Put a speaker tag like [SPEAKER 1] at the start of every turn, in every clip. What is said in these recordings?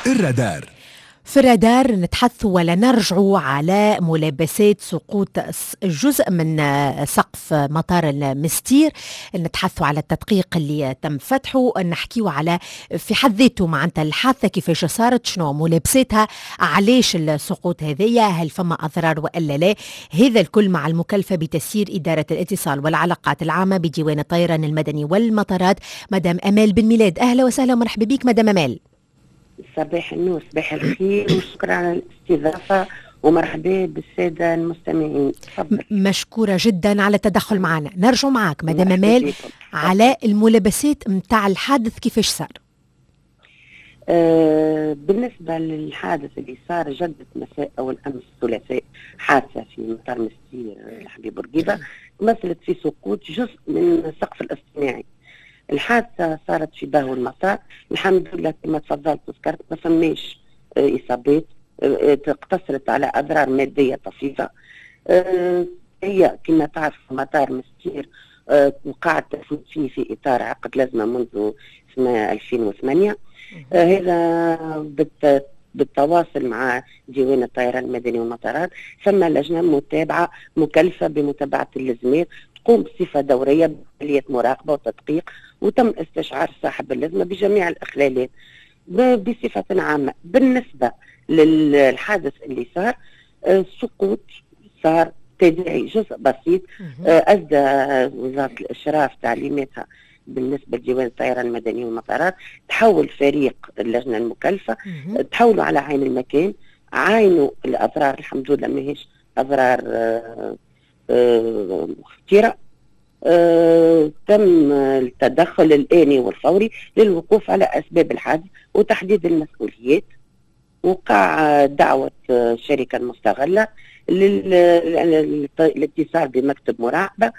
[SPEAKER 1] الرادار.
[SPEAKER 2] في الرادار نتحدث ولا نرجع على ملابسات سقوط جزء من سقف مطار المستير. نتحدث على التدقيق اللي تم فتحه، نحكيه على في حد ذاته معناتها الحادثة كيفاش صارت، شنو ملابساتها، علاش السقوط هذية، هل فما أضرار وإلا لا. هذا الكل مع المكلفة بتسيير إدارة الاتصال والعلاقات العامة بديوان الطيران المدني والمطارات مدام أمال بن ميلاد. أهلا وسهلا ومرحبا بك مدام أمال.
[SPEAKER 3] صباح النور، صباح الخير، وشكرا على الاستضافة ومرحبا بالسادة المستمعين. تفضل.
[SPEAKER 2] مشكورة جدا على التدخل معنا. نرجع معك مدام أمال على الملابسات متاع الحادث كيفاش صار.
[SPEAKER 3] بالنسبة للحادث اللي صار جدة مساء أول أمس الثلاثاء، حادثة في مطار مستير الحبيب بورقيبة مثلت في سقوط جزء من السقف الاصطناعي. الحادثة صارت في بهو المطار، الحمد لله كما تفضلت وذكرت ما فماش إصابات، اقتصرت على أضرار مادية طفيفة. هي كما تعرف مطار مستير وقعت تفوت فيه في إطار عقد لازمة منذ سنة 2008. هذا بالتواصل مع ديوان الطيران المدني والمطارات، ثم لجنة متابعة مكلفة بمتابعة اللازمات تقوم بصفة دورية بعملية مراقبة وتدقيق، وتم استشعار صاحب اللازمة بجميع الإخلالات بصفة عامة. بالنسبة للحادث اللي صار، السقوط صار تداعي جزء بسيط. أسدى وزارة الإشراف تعليماتها بالنسبة لديوان الطيران المدني والمطارات، تحول فريق اللجنة المكلفة، تحولوا على عين المكان، عاينوا الأضرار، الحمد لله ماهيش أضرار خطيرة. تم التدخل الآني والفوري للوقوف على أسباب الحادث وتحديد المسؤوليات. وقع دعوة الشركة المستغلة للاتصال بمكتب مراقبة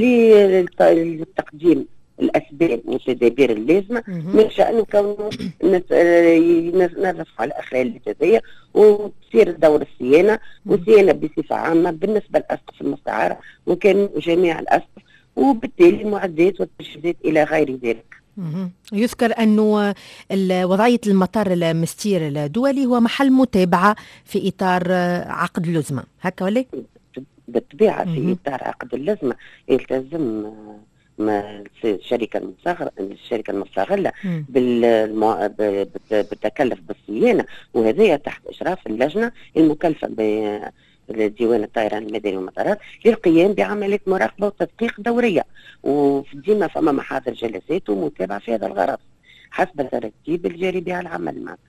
[SPEAKER 3] لتقديم الأسباب والتدابير اللازمة من شأنه كونه نرفع على الأخلالات هذية وتصير دور الصيانة والصيانة بصفة عامة بالنسبة للأسقف المستعارة وكان جميع الأسقف، وبالتالي المعدات والتجهيزات إلى غير ذلك.
[SPEAKER 2] يذكر أنه وضعية المطار المستير الدولي هو محل متابعة في إطار عقد اللزمة، هكا ولا؟
[SPEAKER 3] بالطبيعة في إطار عقد اللزمة يلتزم الشركة المستغلة بالتكلف بالصيانة، وهذا تحت إشراف اللجنة المكلفة ديوان الطيران المدني والمطارات للقيام بعملية مراقبة وتدقيق دورية، وديما فما محاضر جلسات ومتابعة في هذا الغرض حسب الترتيب الجاري بها العمل معك.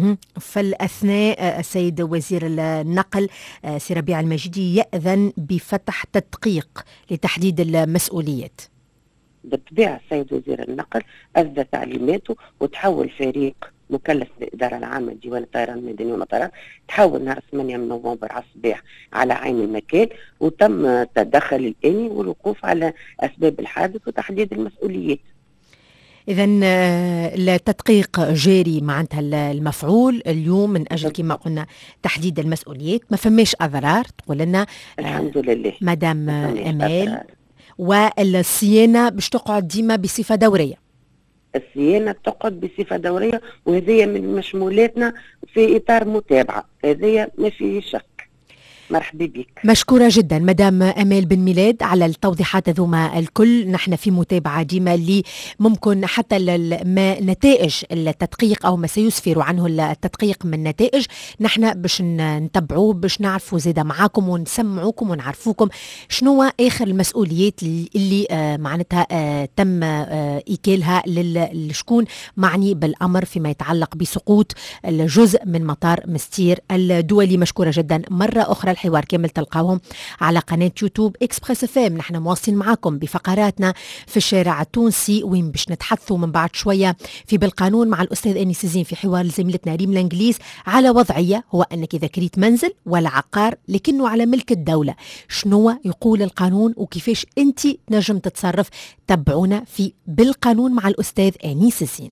[SPEAKER 2] فالأثناء السيد وزير النقل سي ربيع المجيدي يأذن بفتح تدقيق لتحديد المسؤوليات.
[SPEAKER 3] بالطبيعة السيد وزير النقل أسدى تعليماته وتحول فريق مكلف بالإدارة العامة ديوان الطيران المدني والمطارات، تحول نهار 8 من نوفمبر على الصباح على عين المكان، وتم التدخل الآني والوقوف على أسباب الحادث وتحديد المسؤوليات.
[SPEAKER 2] إذن التدقيق جاري معناتها المفعول اليوم من أجل كما قلنا تحديد المسؤوليات. ما فماش أضرار تقول لنا
[SPEAKER 3] الحمد لله
[SPEAKER 2] مدام أمال، والصيانة باش تقعد ديما بصفة دورية.
[SPEAKER 3] الصيانة تقعد بصفة دورية، وهذه من مشمولاتنا في إطار متابعة، هذه ما فيه شك. مرحبا بك.
[SPEAKER 2] مشكورة جدا مدام أمال بن ميلاد على التوضيحات ذوما الكل. نحن في متابعة ديما اللي ممكن حتى ما نتائج التدقيق أو ما سيسفر عنه التدقيق من نتائج، نحن باش نتبعوه باش نعرفوا زيدا معاكم ونسمعوكم ونعرفوكم شنو آخر المسؤوليات اللي معناتها تم إيكالها للشكون معني بالأمر فيما يتعلق بسقوط الجزء من مطار مستير الدولي. مشكورة جدا مرة أخرى. الحوار كامل تلقاوهم على قناة يوتيوب إكسبريس اف ام. نحن مواصلين معكم بفقراتنا في الشارع التونسي، وين باش نتحدثوا من بعد شوية في بالقانون مع الأستاذ أني سيزين في حوار زميلتنا ريم الإنجليز على وضعية هو أنك إذا كريت منزل ولا عقار لكنه على ملك الدولة شنو يقول القانون وكيفاش أنت نجم تتصرف. تبعونا في بالقانون مع الأستاذ أني سيزين.